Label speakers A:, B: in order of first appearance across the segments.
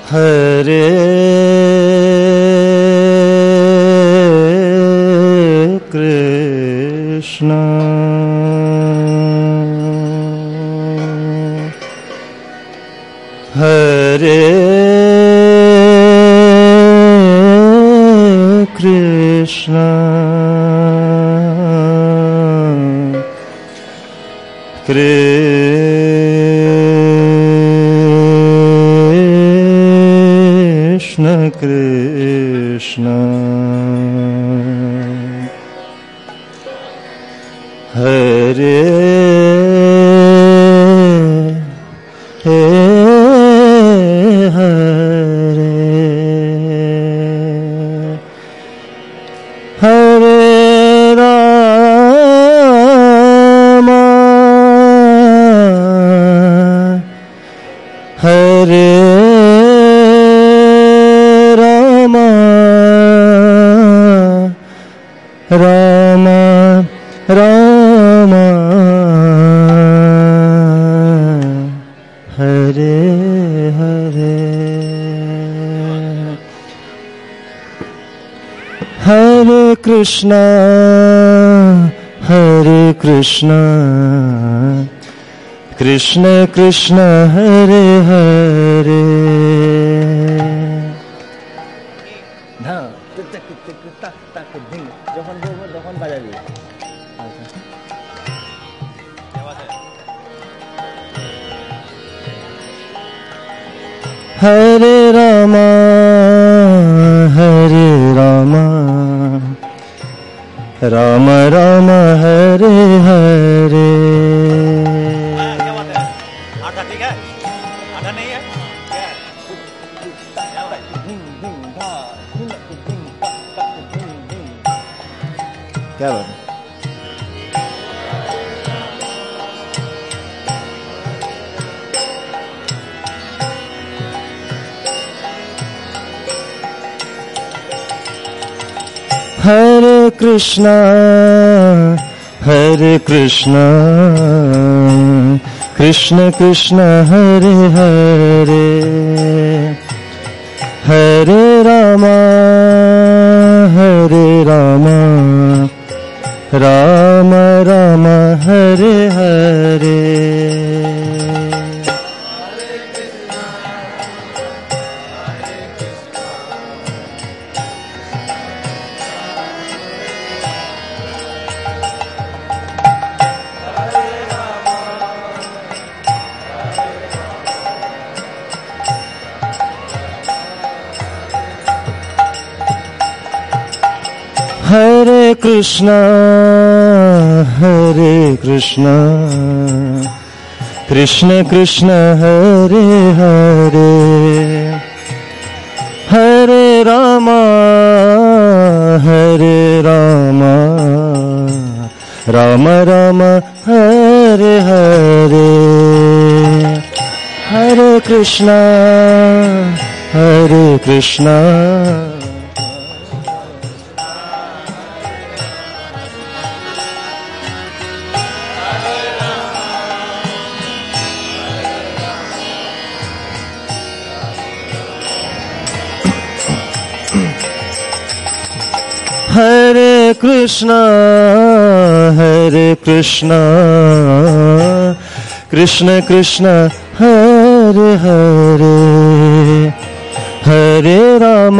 A: हरे कृष्णा हरे कृष्णा कृष्ण कृष्ण हरे राम राम हरे हरे हरे कृष्णा कृष्ण कृष्ण हरे हरे যখন বলবো তখন বাজাবি। হরে রাম রাম রাম হরে হরে क्या बात है? हरे कृष्णा कृष्ण कृष्ण हरे हरे हरे राम राम राम हरे हरे हरे कृष्णा कृष्ण कृष्ण हरे हरे हरे राम राम राम हरे हरे हरे कृष्णा हरे कृष्णा कृष्ण कृष्ण हरे हरे हरे राम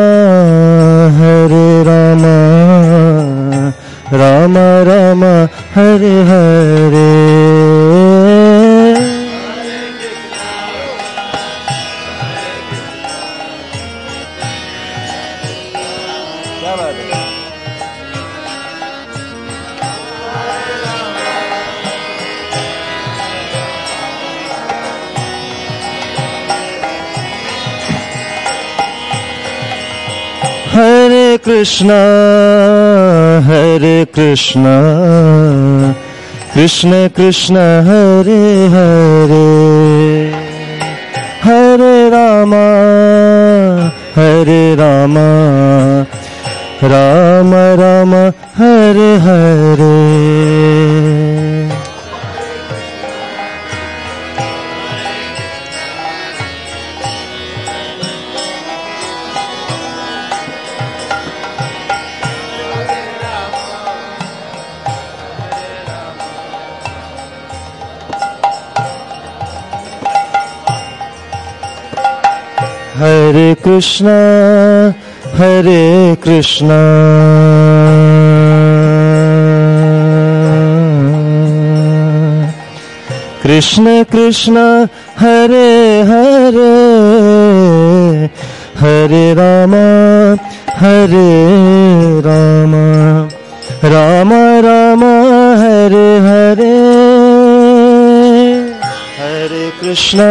A: राम राम हरे हरे क्या बात है? Hare Krishna Krishna Krishna Hare Hare Hare Ram Ram Ram Hare Hare Hare Krishna, Hare Krishna, Krishna Krishna, Hare Hare, Hare Rama, Hare Rama, Rama Rama, Hare Hare, Hare Krishna.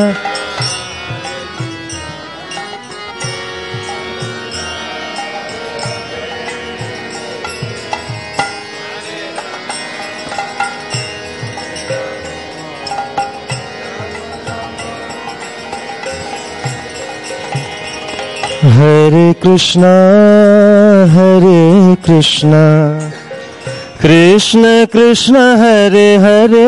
A: Hare Krishna, Hare Krishna, Krishna Krishna, Hare Hare,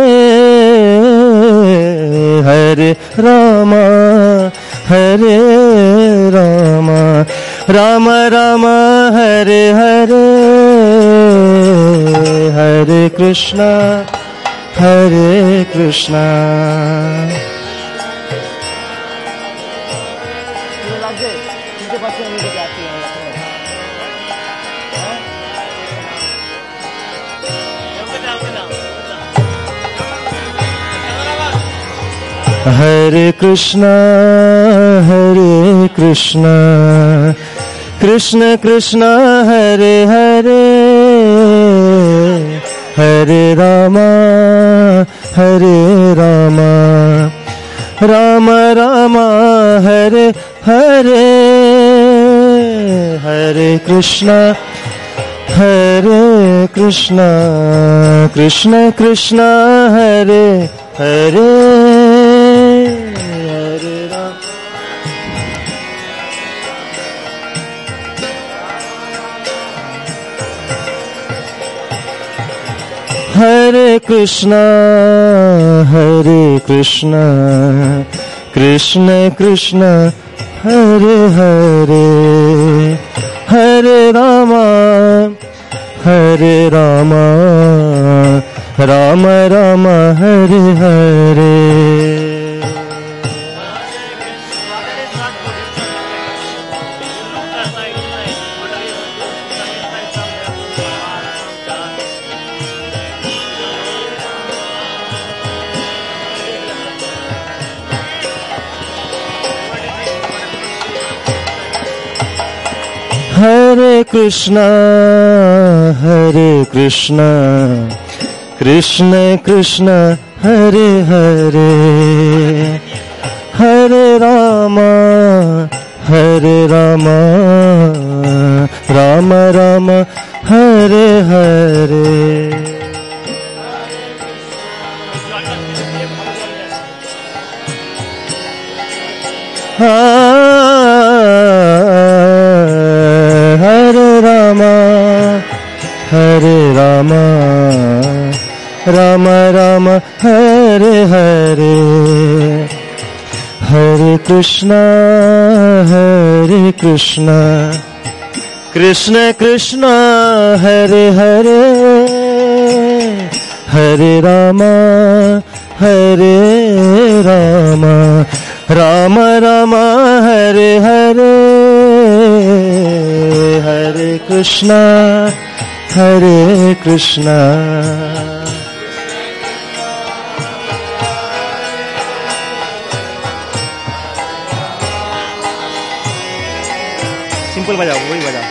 A: Hare Rama, Hare Rama, Rama Rama, Hare Hare, Hare Krishna, Hare Krishna. Hare Krishna, Hare Krishna, Krishna Krishna, Hare Hare, Hare Rama, Hare Rama, Rama Rama, Hare Hare, Hare Krishna, Hare Krishna, Krishna Krishna, Hare Hare, Hare Krishna, Hare Krishna, Krishna Krishna, Hare Hare, Hare Rama, Hare Rama, Rama Rama, Hare Hare. Hare Krishna, Hare Krishna, Krishna Krishna, Hare Hare, Hare Rama, Hare Rama, Rama Rama, Hare Hare. Hare Rama, Hare Rama, Rama Rama, Hare Hare, Hare Krishna, Hare Krishna, Krishna Krishna, Hare Hare, Hare Rama, Hare Rama, Rama Rama, Hare Hare, Hare Krishna, Hare Krishna. Simple बजाओ, वही बजाओ।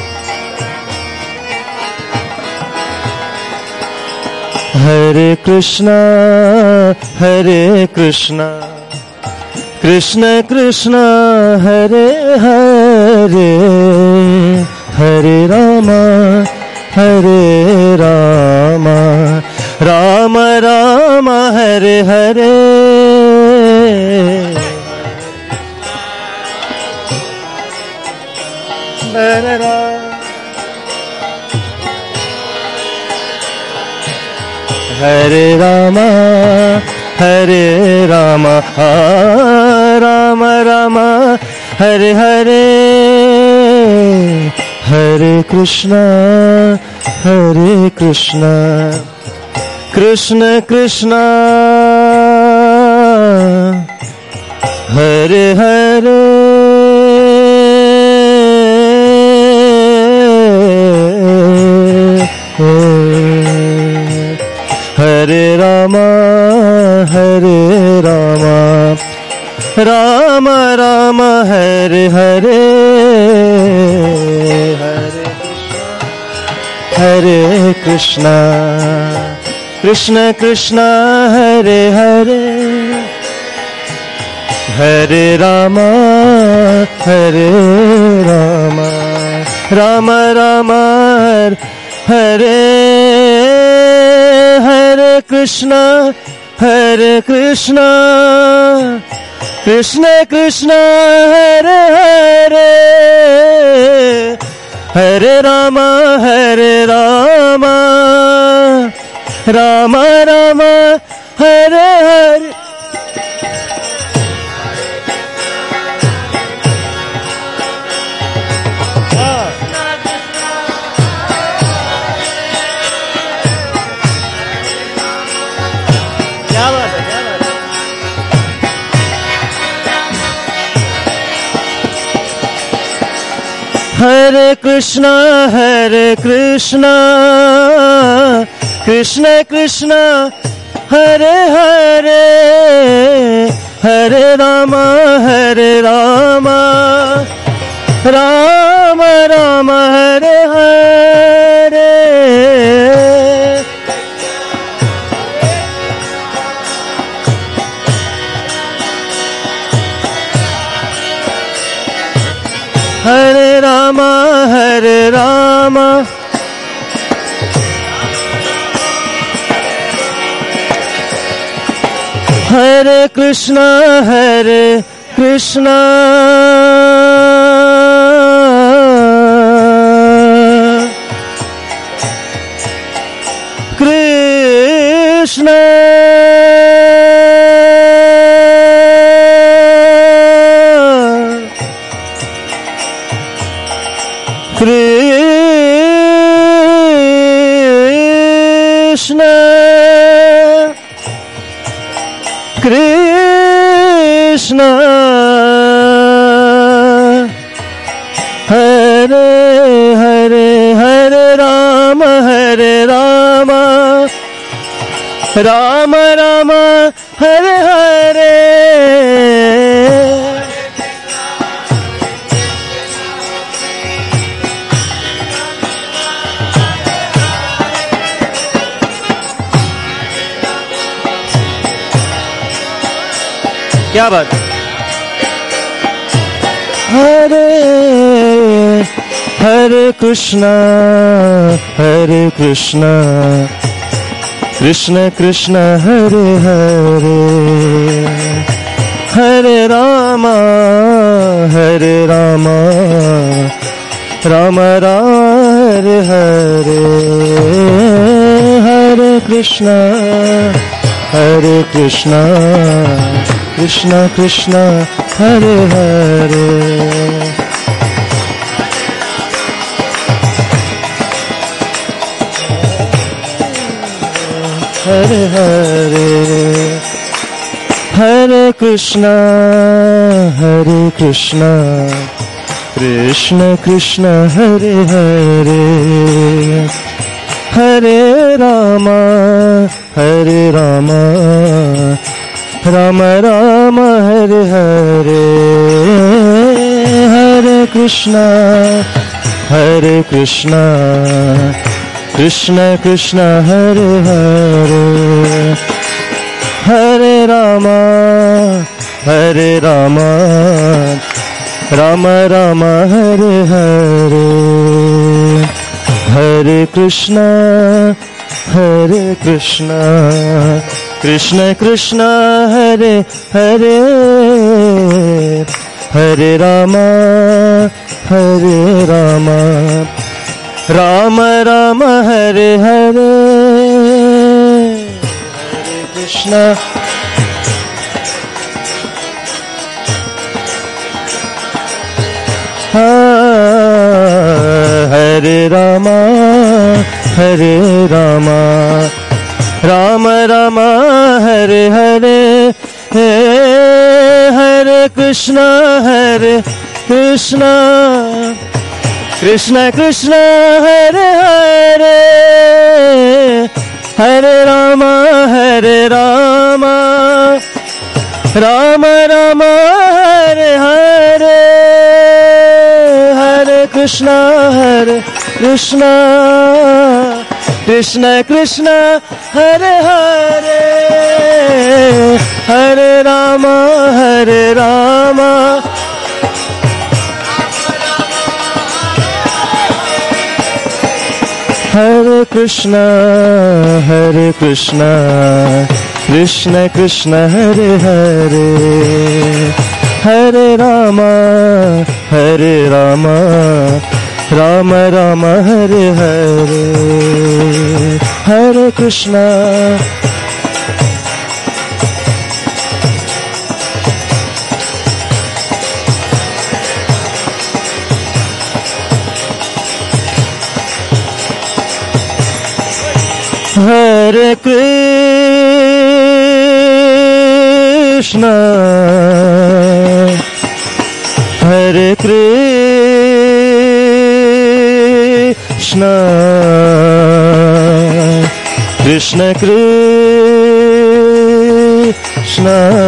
A: Hare Krishna, Hare Krishna, Krishna Krishna, Hare Hare, Hare Rama, Hare Rama, Rama Rama, Hare Hare, Hare Rama, Hare Rama, Hare Rama, Rama Rama, Hare Hare, Hare Krishna, Hare Krishna, Krishna Krishna, हरे हरे हरे रामा राम राम हरे हरे हरे कृष्णा कृष्ण कृष्ण हरे हरे हरे रामा राम राम हरे हरे कृष्ण कृष्ण कृष्ण हरे हरे हरे राम राम राम हरे हरे हरे कृष्ण कृष्ण कृष्ण हरे हरे हरे राम राम राम हरे हरे हरे राम हरे कृष्ण कृष्ण कृष्ण हरे हरे हरे राम राम राम हरे हरे क्या बात हरे हरे कृष्ण कृष्ण कृष्ण हरे हरे हरे राम राम हरे हरे हरे कृष्ण कृष्ण कृष्ण हरे हरे हरे हरे हरे कृष्ण कृष्ण कृष्ण हरे हरे हरे राम राम राम हरे हरे हरे कृष्ण कृष्ण कृष्ण हरे हरे हरे राम राम राम हरे हरे हरे कृष्ण कृष्ण कृष्ण हरे हरे हरे राम राम राम हरे हरे हरे कृष्ण हरे राम राम राम हरे हरे हरे कृष्णा हरे कृष्णा कृष्ण कृष्ण हरे हरे हरे राम राम राम हरे हरे हरे कृष्ण कृष्ण कृष्ण हरे हरे हरे राम हरे कृष्ण कृष्ण कृष्ण हरे हरे हरे राम राम राम हरे हरे हरे कृष्ण हरे कृष्ण हरे कृष्ण कृष्ण कृष्ण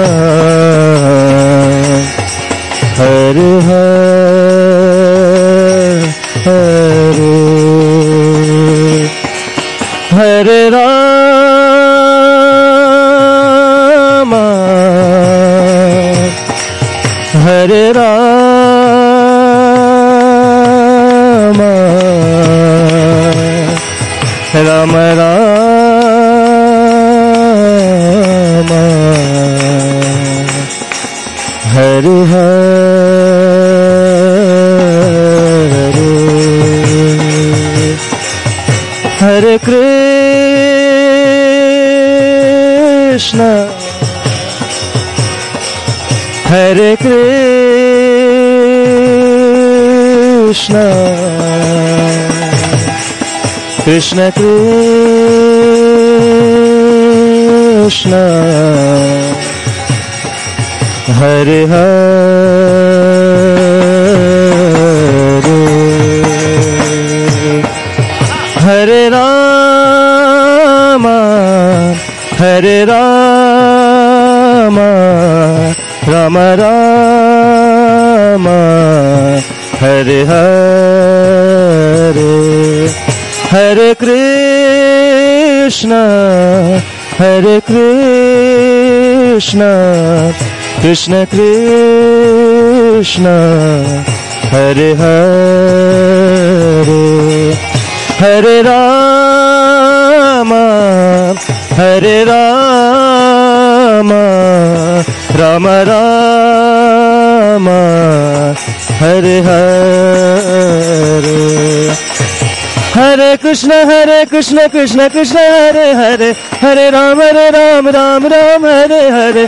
A: हरे हरे हरे राम हरे राम राम राम हरे हरे कृष्ण हरे कृष्ण कृष्ण कृष्ण हरे हरे राम राम राम हरे हरे हरे कृष्ण कृष्ण कृष्ण हरे हरे हरे राम राम राम हरे हरे हरे कृष्ण कृष्ण कृष्ण हरे हरे हरे राम राम हरे हरे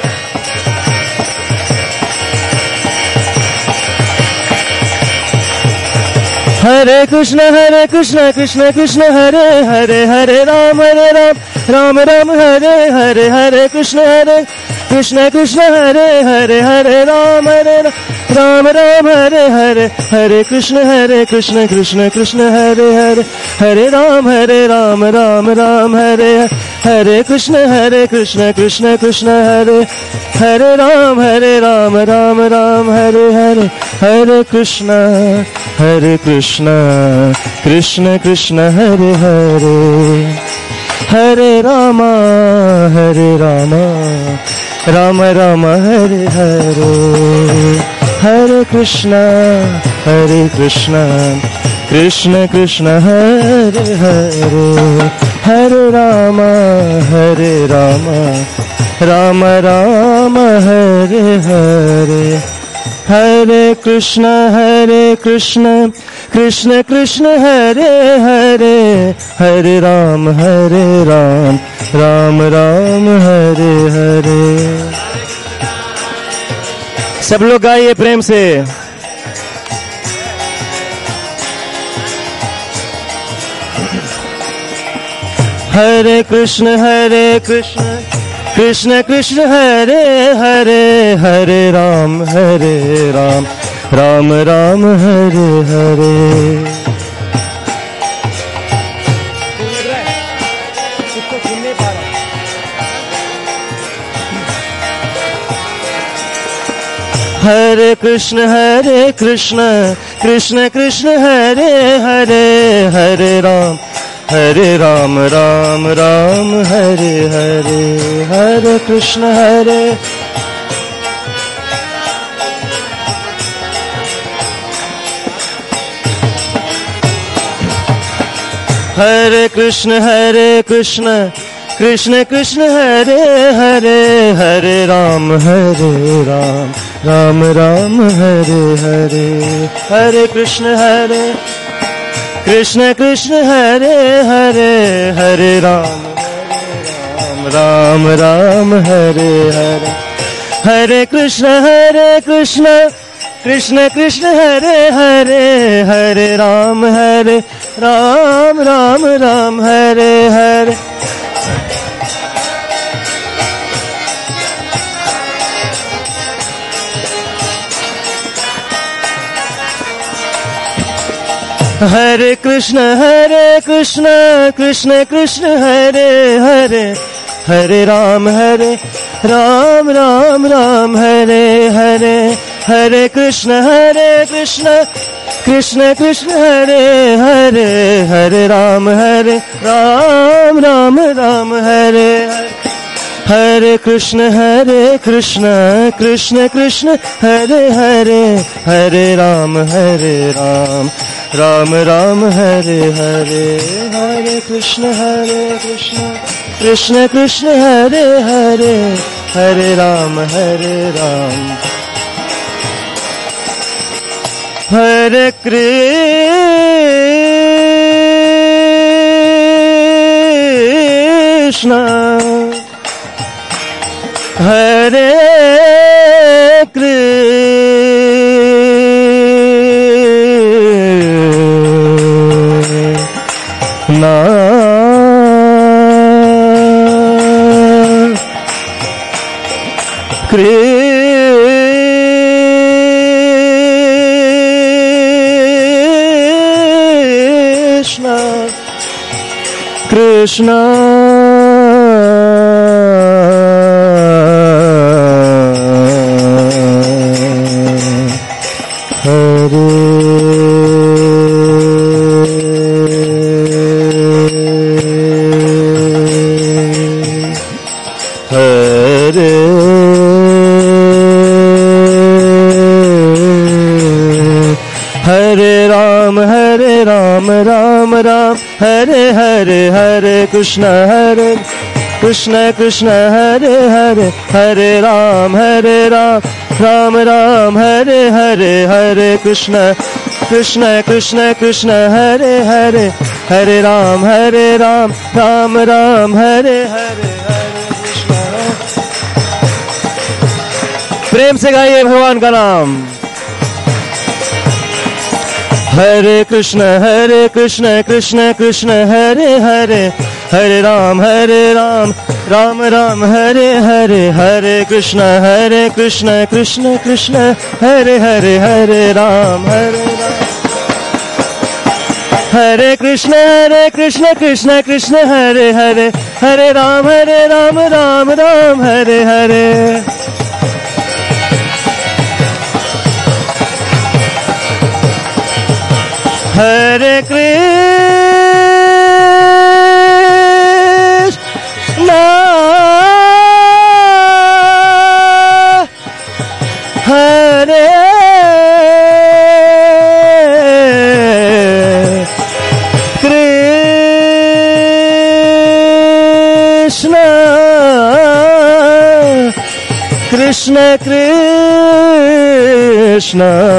A: हरे कृष्ण कृष्ण कृष्ण हरे हरे हरे राम राम हरे हरे हरे कृष्ण कृष्ण हरे हरे हरे राम राम हरे हरे हरे कृष्ण कृष्ण कृष्ण हरे हरे हरे राम राम हरे हरे कृष्ण कृष्ण कृष्ण हरे हरे राम राम हरे हरे हरे कृष्ण कृष्ण कृष्ण हरे हरे हरे राम राम हरे हरे हरे कृष्ण कृष्ण कृष्ण हरे हरे हरे राम राम हरे हरे हरे कृष्ण कृष्ण कृष्ण हरे हरे हरे राम राम हरे हरे। सब लोग गाइए प्रेम से। हरे कृष्ण कृष्ण कृष्ण हरे हरे हरे राम राम राम हरे हरे। हरे कृष्ण कृष्ण कृष्ण हरे हरे हरे राम राम राम हरे हरे। हरे कृष्ण कृष्ण कृष्ण कृष्ण हरे हरे राम राम राम हरे हरे। हरे कृष्ण कृष्ण हरे हरे राम राम राम हरे हरे। हरे कृष्ण कृष्ण कृष्ण हरे हरे राम राम राम हरे हरे। हरे कृष्ण कृष्ण कृष्ण हरे हरे राम राम राम हरे हरे। हरे कृष्ण कृष्ण कृष्ण हरे हरे राम राम राम हरे हरे। हरे कृष्ण कृष्ण कृष्ण हरे हरे राम राम राम हरे हरे। हरे कृष्ण कृष्ण कृष्ण हरे हरे राम हरे कृष्ण हरे कृष्ण हरे हरे हरे कृष्ण कृष्ण हरे हरे राम राम राम हरे हरे। हरे कृष्ण कृष्ण कृष्ण हरे हरे राम राम राम हरे हरे। कृष्ण प्रेम से गाइए भगवान का नाम। हरे कृष्ण कृष्ण कृष्ण हरे हरे राम राम राम हरे हरे। हरे कृष्ण कृष्ण कृष्ण हरे हरे राम हरे कृष्ण कृष्ण कृष्ण हरे हरे राम राम राम हरे हरे। हरे कृष्ण हरे कृष्ण कृष्ण कृष्ण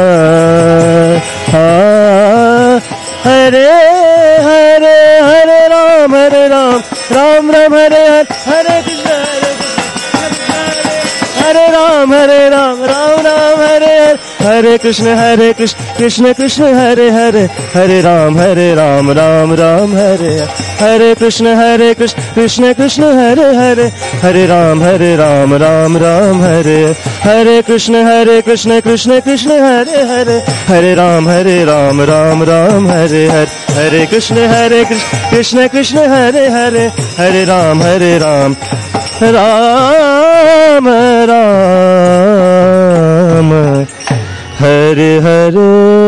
A: हरे हरे हरे राम राम राम हरे हरे कृष्ण हरे राम राम राम हरे हरे, हरे कृष्ण कृष्ण कृष्ण हरे हरे, हरे राम राम राम हरे हरे, हरे कृष्ण कृष्ण कृष्ण हरे हरे, हरे राम राम राम हरे, हरे कृष्ण कृष्ण कृष्ण हरे हरे, हरे राम राम राम हरे हरे, हरे कृष्ण कृष्ण कृष्ण हरे हरे, हरे राम राम राम हरे हरे।